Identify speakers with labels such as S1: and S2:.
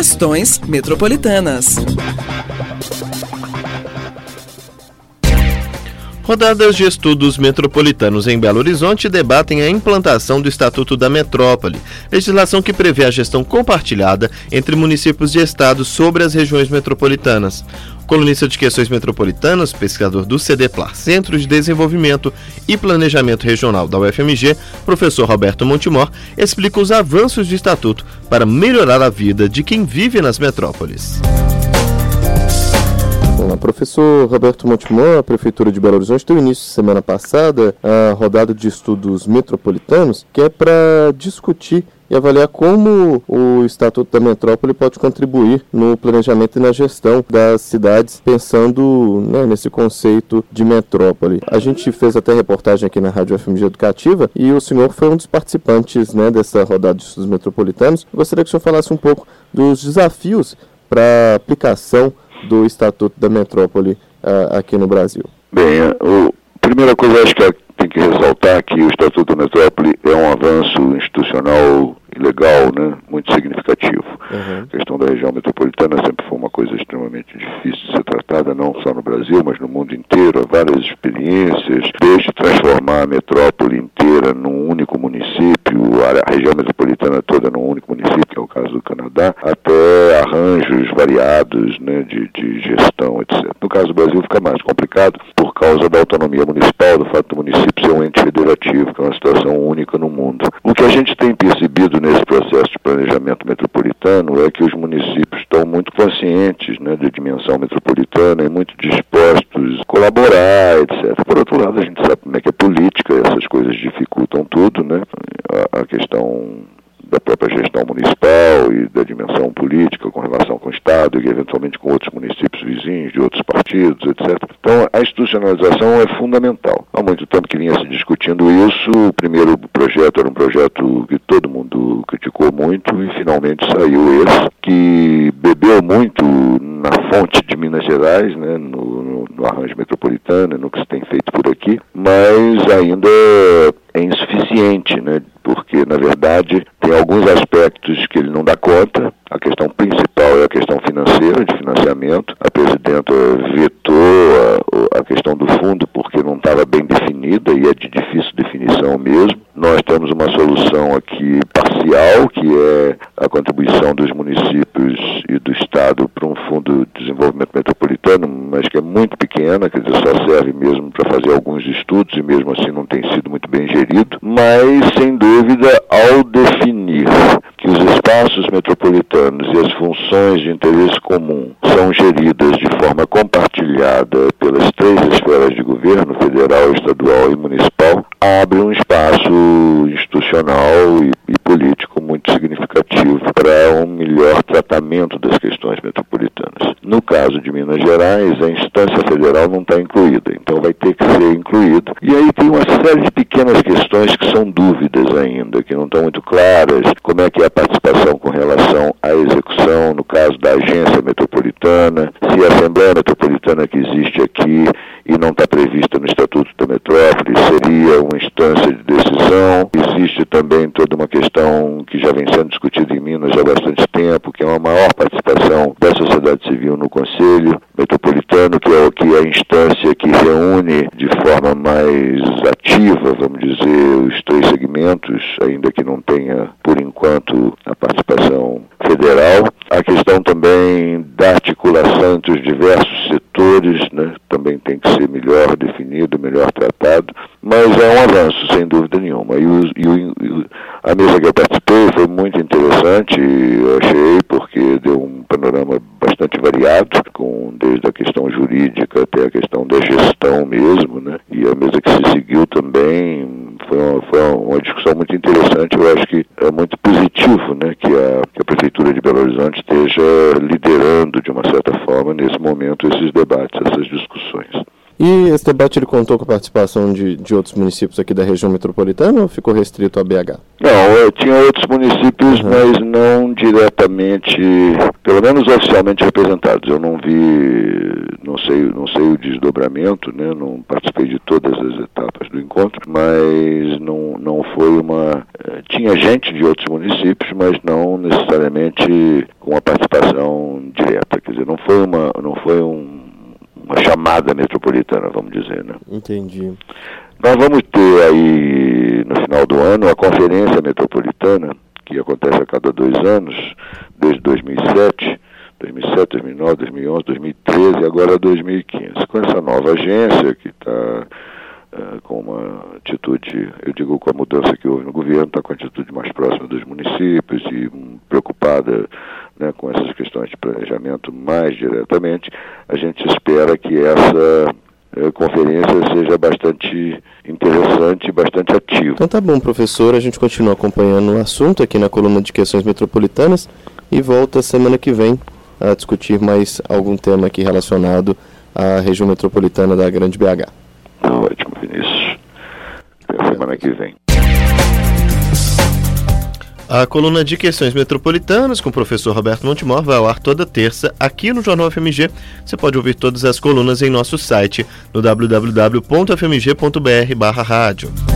S1: Questões Metropolitanas.
S2: Rodadas de estudos metropolitanos em Belo Horizonte debatem a implantação do Estatuto da Metrópole, legislação que prevê a gestão compartilhada entre municípios e estados sobre as regiões metropolitanas. O colunista de questões metropolitanas, pesquisador do CDPLAR, Centro de Desenvolvimento e Planejamento Regional da UFMG, professor Roberto Montemor, explica os avanços do Estatuto para melhorar a vida de quem vive nas metrópoles.
S3: Olá, professor Roberto Montemor, a Prefeitura de Belo Horizonte deu início semana passada a rodada de estudos metropolitanos, que é para discutir e avaliar como o Estatuto da Metrópole pode contribuir no planejamento e na gestão das cidades, pensando, nesse conceito de metrópole. A gente fez até reportagem aqui na Rádio UFMG Educativa e o senhor foi um dos participantes dessa rodada de estudos metropolitanos. Eu gostaria que o senhor falasse um pouco dos desafios para a aplicação do Estatuto da Metrópole aqui no Brasil.
S4: Bem, a primeira coisa, acho que tem que ressaltar que o Estatuto da Metrópole é um avanço institucional e legal, muito significativo. A questão da região metropolitana sempre foi uma coisa extremamente difícil de ser tratada, não só no Brasil, mas no mundo inteiro. Há várias experiências, desde transformar a metrópole inteira num único município, a região metropolitana toda num único município, que é o caso do Canadá, até arranjos variados de gestão, etc. No caso do Brasil fica mais complicado por causa da autonomia municipal, do fato do município ser um ente federativo, que é uma situação única no mundo. O que a gente tem percebido nesse processo de planejamento metropolitano é que os municípios estão muito conscientes da dimensão metropolitana e muito dispostos a colaborar, etc. Por outro lado, a gente sabe como é que é política, essas coisas dificultam tudo, a questão da própria gestão municipal e da dimensão política com relação com o Estado e eventualmente com outros municípios vizinhos, de outros partidos, etc. Então, a institucionalização é fundamental. Há muito tempo que vinha se discutindo isso. O primeiro projeto era um projeto que todo mundo criticou muito e finalmente saiu esse, que bebeu muito na fonte de Minas Gerais, no arranjo metropolitano, no que se tem feito por aqui, mas ainda é insuficiente, porque, na verdade, tem alguns aspectos que ele não dá conta. A questão principal é a questão financeira, de financiamento. A presidenta vetou a questão do fundo porque não estava bem definida e é de difícil definição mesmo. Nós temos uma solução aqui parcial, que é a contribuição dos municípios e do Estado para um fundo de desenvolvimento metropolitano, mas que é muito pequena, quer dizer, só serve mesmo para fazer alguns estudos e mesmo assim não tem sido muito bem gerido. Mas, sem dúvida, ao definir que os espaços metropolitanos e as funções de interesse comum são geridas de forma compartilhada pelas três esferas de governo, federal, estadual e municipal, abre um espaço institucional e político muito significativo para um melhor tratamento das questões metropolitanas. No caso de Minas Gerais, a instância federal não está incluída, então vai ter que ser incluído. E aí tem uma série de pequenas questões que são dúvidas ainda, que não estão muito claras. Como é que é a participação com relação à execução, no caso da agência metropolitana, se a Assembleia Metropolitana que existe aqui e não está prevista no Estatuto da Metrópole seria uma instância de decisão. Existe também toda uma questão que já vem sendo discutida em Minas já há bastante tempo, que é uma maior participação da sociedade civil no Conselho Metropolitano, que é a instância que reúne de forma mais ativa, vamos dizer, os três segmentos, ainda que não tenha, por enquanto, a participação federal. A questão também da articulação entre os diversos setores, também tem que ser melhor definido, melhor tratado, mas é um avanço, sem dúvida nenhuma. A mesa que eu participei foi muito interessante, eu achei, porque deu um panorama bastante variado, desde a questão jurídica até a questão da gestão mesmo, e a mesa que se seguiu também foi uma discussão muito interessante. Eu acho que é muito positivo, que a Prefeitura de Belo Horizonte esteja liderando, de uma certa forma, nesse momento, esses debates, essas discussões.
S3: E esse debate ele contou com a participação de outros municípios aqui da região metropolitana ou ficou restrito a BH?
S4: Não, tinha outros municípios, mas não diretamente, pelo menos oficialmente representados. Eu não vi, não sei o desdobramento, né? Não participei de todas as etapas do encontro, mas não foi tinha gente de outros municípios, mas não necessariamente com a participação direta. Quer dizer, não foi uma chamada metropolitana, vamos dizer, né?
S3: Entendi.
S4: Nós vamos ter aí, no final do ano, a Conferência Metropolitana, que acontece a cada 2 anos, desde 2007, 2009, 2011, 2013 e agora 2015. Com essa nova agência que está com uma atitude, eu digo com a mudança que houve no governo, está com a atitude mais próxima dos municípios e preocupada, né, com essas questões de planejamento mais diretamente. A gente espera que essa conferência seja bastante interessante e bastante ativa.
S3: Então tá bom, professor, a gente continua acompanhando o assunto aqui na coluna de questões metropolitanas e volta semana que vem a discutir mais algum tema aqui relacionado à região metropolitana da Grande BH.
S4: Ótimo, Vinícius. Até semana que vem.
S2: A coluna de questões metropolitanas com o professor Roberto Montemor vai ao ar toda terça aqui no Jornal FMG. Você pode ouvir todas as colunas em nosso site no www.fmg.br/rádio.